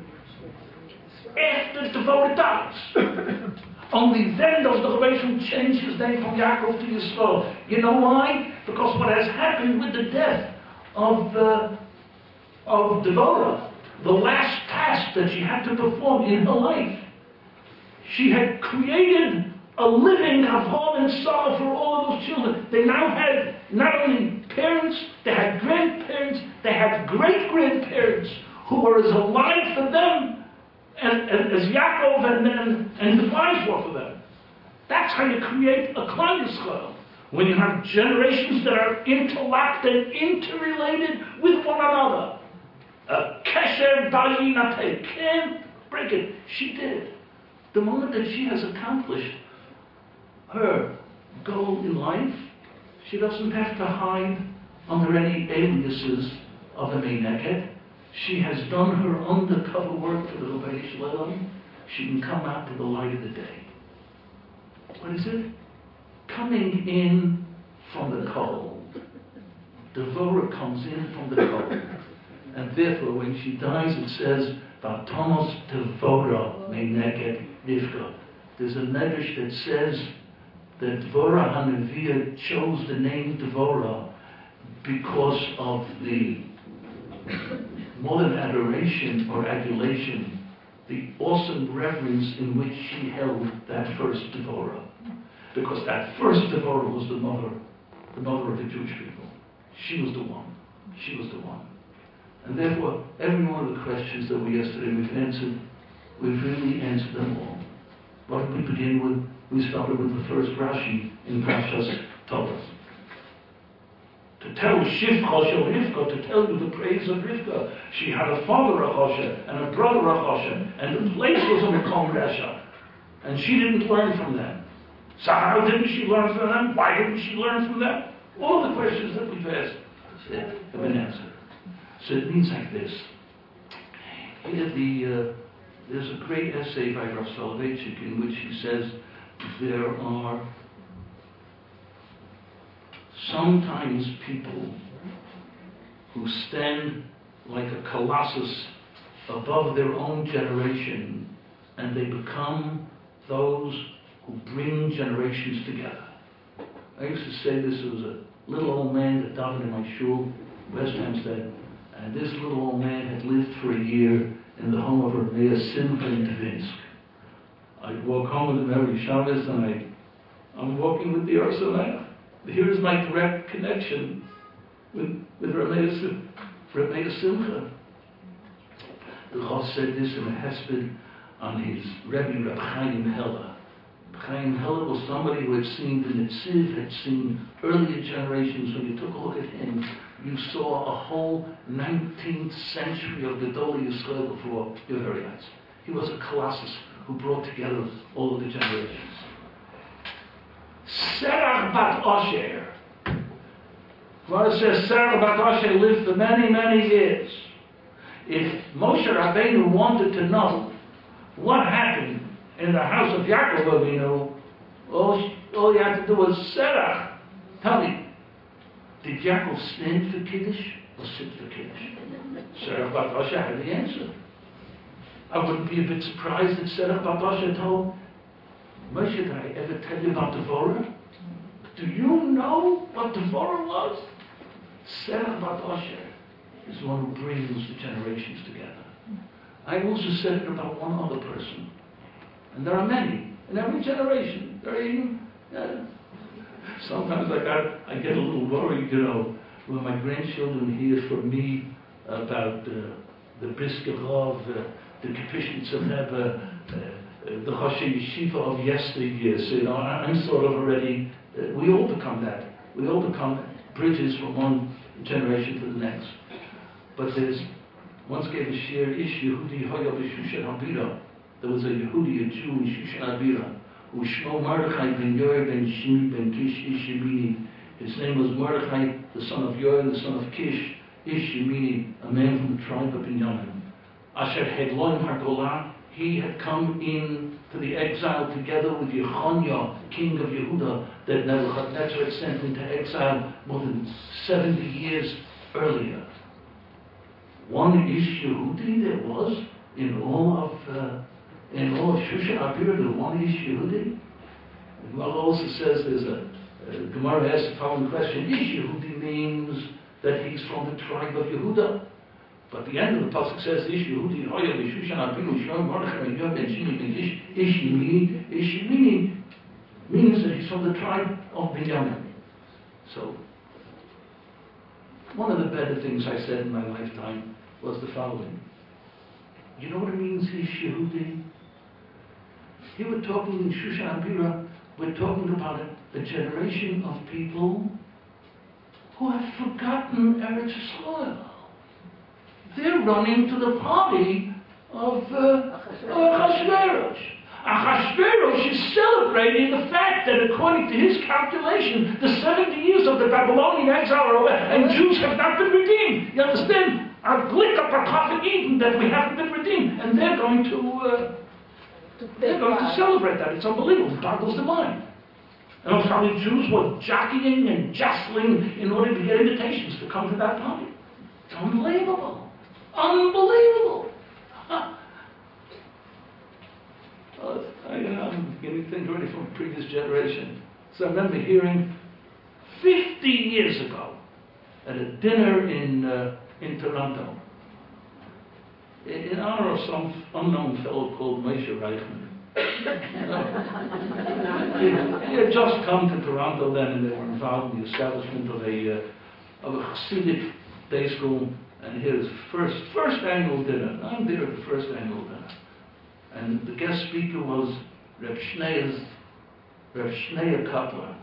After the devoted dies. Only then does the Rebbeinu change his name from Yaakov to Yisrael. You know why? Because what has happened with the death of Devorah, the last task that she had to perform in her life, she had created a living Avram and Sarah for all of those children. They now had not only parents, they had grandparents, they had great-grandparents who were as alive for them as Yaakov and his wives were for them. That's how you create a Klal Yisrael. When you have generations that are interlocked and interrelated with one another. A kesher b'yinatei, can't break it. She did. The moment that she has accomplished her goal in life, she doesn't have to hide under any aliases of a Meineket. She has done her undercover work for the Rebbeinu Shalom. She can come out to the light of the day. What is it? Coming in from the cold. Devorah comes in from the cold. And therefore, when she dies, it says, Vatomos Devorah Meineket Rivka. There's a medrash that says that Dvorah HaNeviah chose the name Devorah because of the more than adoration or adulation, the awesome reverence in which she held that first Devorah. Because that first Devorah was the mother of the Jewish people. She was the one. She was the one. And therefore, every one of the questions that we've answered, we've really answered them all. What did we begin with? We started with the first Rashi in Parshas Torah. To tell Shivcha Shel Rivka, to tell you the praise of Rivka. She had a father, Achosha, and a brother, Achosha, and the place was a Mekom Resha. And she didn't learn from them. So how didn't she learn from them? Why didn't she learn from them? All the questions that we've asked have been answered. So it means like this. Here there's a great essay by Rav Soloveitchik in which he says there are sometimes people who stand like a colossus above their own generation, and they become those who bring generations together. I used to say this. There was a little old man that davened in my shul, West Hampstead, and this little old man had lived for a year in the home of Rameya Simcha in Dvinsk. I'd walk home with him every Shabbos, and I'm walking with the Arsameach. Here's my direct connection with Rameya Simcha. The Rav said this in a hesped on his Rebbe, Reb Chaim Heller. Chaim Heller was somebody who had seen the Netziv, had seen earlier generations. When you took a look at him, you saw a whole 19th century of Gedolei Yisrael before your very eyes. He was a colossus who brought together all of the generations. Serach bat Osher. Gemara says Serach bat Osher lived for many, many years. If Moshe Rabbeinu wanted to know what happened in the house of Yaakov Avinu, all you had to do was Serach. Tell me, did Yaakov stand for Kiddush or sit for Kiddush? Serach bat Osher had the answer. I wouldn't be a bit surprised that Serach bat Osher told Moshe, did I ever tell you about Devorah? Do you know what Devorah was? Serach bat Osher is the one who brings the generations together. I also said it about one other person. And there are many. In every generation. There are even... sometimes I get a little worried, when my grandchildren hear from me about the Brisker Rav, the Kapishnitzer Rebbe, the Rosh Yeshiva of yesteryears. You know, I'm sort of already. We all become that. We all become bridges from one generation to the next. But there's once gave a share ish Yehudi Hoya b'Shushan Habira. There was a Yehudi, a Jew in Shushan Habira, who Shmo Mordechai ben Yoel ben Shimi ben Kish Ish Yemini. His name was Mordechai, the son of Yoel, the son of Kish Ish Yemini, a man from the tribe of Binyamin. Asher Hedloim HaGolah, he had come in to the exile together with Yechonia, king of Yehuda, that Nebuchadnezzar had sent into exile more than 70 years earlier. One Ish Yehudi there was in all of Shushan Habira, the one Ish Yehudi. The Gemara also says there's a Gemara asks the following question: Ish Yehudi means that he's from the tribe of Yehuda. But the end of the pasuk says Ish Yehudi Hoya b'Shushan Habira Shloim Mordechai ben Yoel ben Shimi ben Ish Yemini. Ish Yemini means that he's from the tribe of Binyamin. So one of the better things I said in my lifetime was the following. You know what it means, Ish Yehudi? Here we're talking in Shushan Habira, we're talking about a generation of people who have forgotten Eretz Yisrael. They're running to the party of Achashverosh. Achashverosh is celebrating the fact that according to his calculation, the 70 years of the Babylonian exile are over and Jews have not been redeemed. You understand? Our glick up our prophet Eden that we haven't been redeemed. And they're going to celebrate that. It's unbelievable. It boggles the mind. And also how the Jews were jockeying and jostling in order to get invitations to come to that party. It's unbelievable. Unbelievable. I'm beginning to think already from a previous generation. So I remember hearing 50 years ago at a dinner in Toronto, in honor of some unknown fellow called Moshe Reichman. He had just come to Toronto then, and they were involved in the establishment of a Hasidic day school. And his first annual dinner. I'm there at the first annual dinner. And the guest speaker was Reb Shneya Kaplan,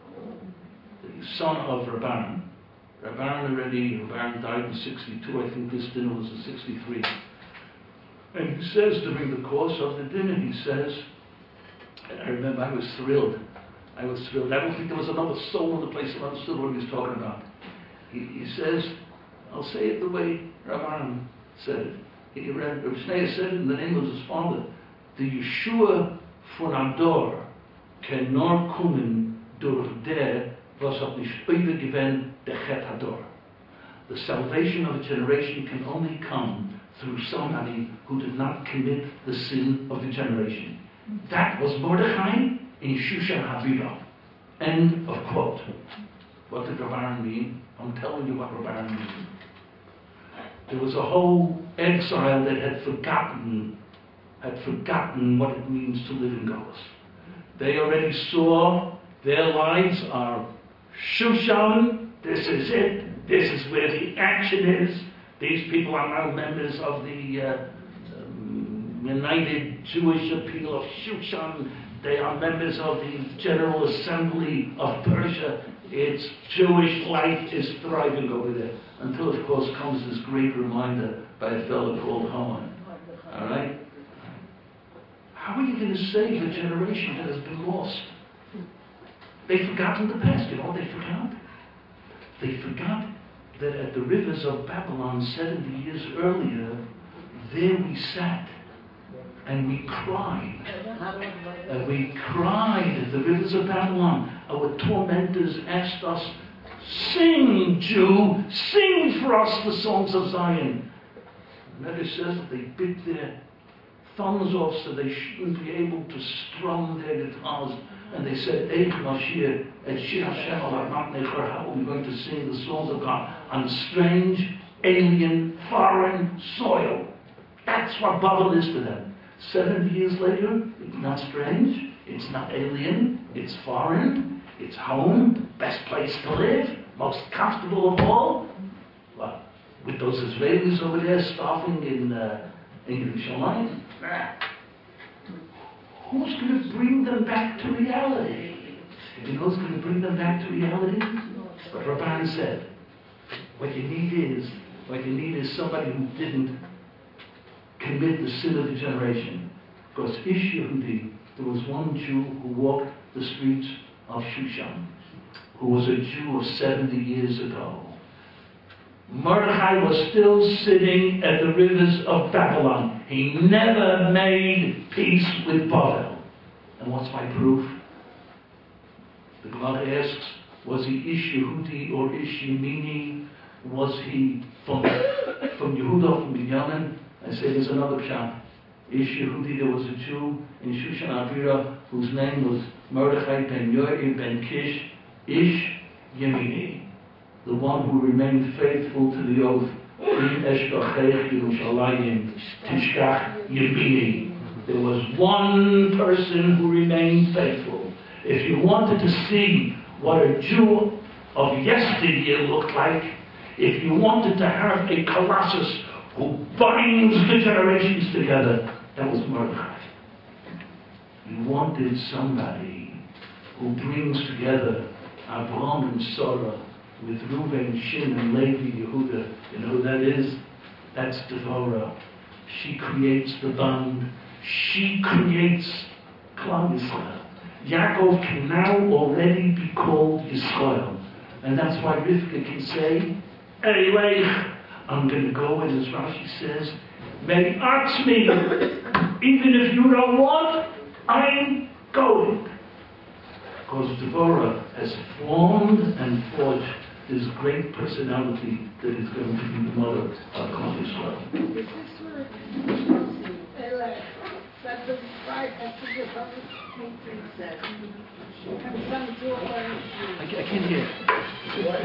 the son of Reb Aaron. Reb Aaron died in 62. I think this dinner was in 63. And he says during the course of the dinner, he says, and I remember I was thrilled. I don't think there was another soul in the place that understood what he was talking about. He says, I'll say it the way Rav Aaron said it. Rav Shneya said it in the name of his father. The Yeshua von Ador can nor kommen durch der, was hat nicht übergewen der Chet Hador. The salvation of a generation can only come through somebody who did not commit the sin of the generation. That was Mordechai in Shushan Habira. End of quote. What did Rav Aaron mean? I'm telling you what Rav Aaron means. There was a whole exile that had forgotten what it means to live in Golos. They already saw their lives are Shushan. This is it. This is where the action is. These people are now members of the United Jewish Appeal of Shushan. They are members of the General Assembly of Persia. Its Jewish life is thriving over there. Until, of course, comes this great reminder by a fellow called Haman. All right? How are you going to save a generation that has been lost? They've forgotten the past. You know what they forgot? They forgot that at the rivers of Babylon 70 years earlier, there we sat and we cried. And we cried at the rivers of Babylon. Our tormentors asked us, sing, Jew, sing for us the songs of Zion. And then it says that they bit their thumbs off so they shouldn't be able to strum their guitars. And they said, Eich Mashir, et Shir Hashem al Necher, how are we going to sing the songs of God on strange, alien, foreign soil? That's what Babel is to them. 70 years later, it's not strange, it's not alien, it's foreign, it's home, best place to live, most comfortable of all. Well, with those Israelis over there starving in Yerushalayim. who's going to bring them back to reality? You know who's going to bring them back to reality? What Rabban said. What you need is somebody who didn't commit the sin of the generation. Because Ish Yehudi, there was one Jew who walked the streets of Shushan, who was a Jew of 70 years ago. Mordechai was still sitting at the rivers of Babylon. He never made peace with Bavel. And what's my proof? The Gemara asks, was he Ish Yehudi or Ish Yemini? Was he from Yehuda, from Binyamin? I say there's another pshat. Ish Yehudi, there was a Jew in Shushan Avira whose name was Mordechai ben Yoel ben Kish, Ish Yemini, the one who remained faithful to the oath. In Eshkachech Yerushalayim Tishkach Yemini. There was one person who remained faithful. If you wanted to see what a Jew of yesteryear looked like, if you wanted to have a colossus who binds the generations together, that was Mordechai. You wanted somebody who brings together Abraham and Sarah with Reuben, Shin, and Levi, Yehuda. You know who that is? That's Devorah. She creates the bond. She creates Klal Yisrael. Yaakov can now already be called Yisrael. And that's why Rivka can say, Eilech, I'm going to go, and as Rashi says, may ask me, even if you don't want, I'm going. Because Devorah has formed and forged this great personality that is going to be the mother of Klal Yisrael. This word, Elech, that was right after the public meeting said. And some Jew I can't hear.